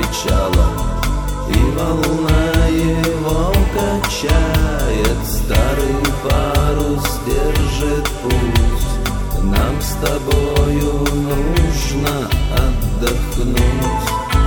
начало, и волна его качает. Старый парус держит путь, нам с тобою нужно отдохнуть.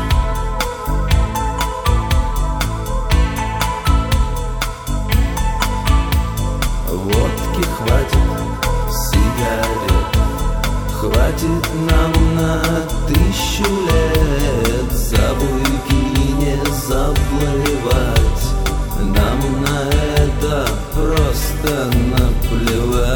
Водки хватит, сигарет хватит нам на 1000 лет. За буйки не заплывать, нам на это просто наплевать.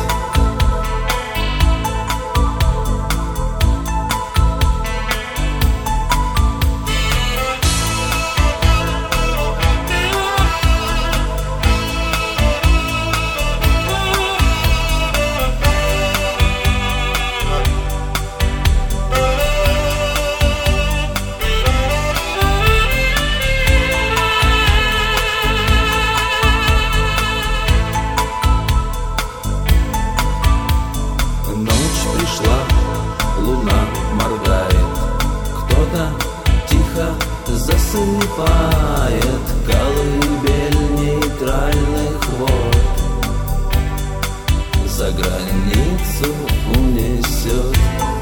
Луна моргает, кто-то тихо засыпает. Колыбель нейтральных вод за границу унесет.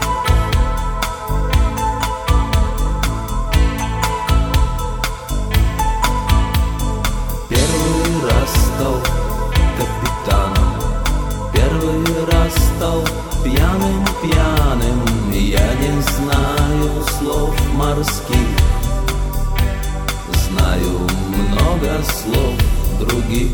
Первый раз стал капитаном, первый раз стал пьяным. Я не знаю слов морских, знаю много слов других.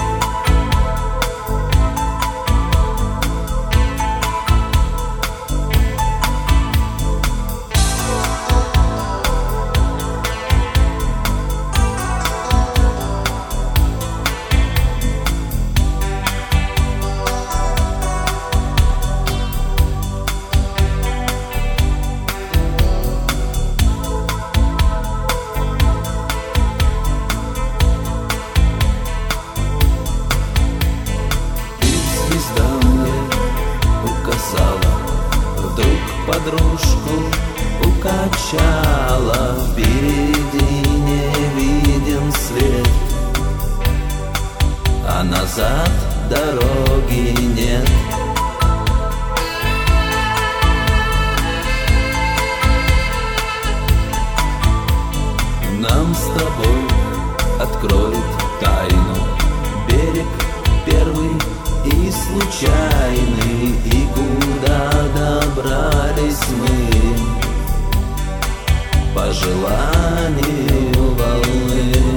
Вдруг подружку укачала, впереди не виден свет, а назад дороги нет. Нам с тобой откроет тайну берег первый и случайный, и куда добрались мы по желанию волны.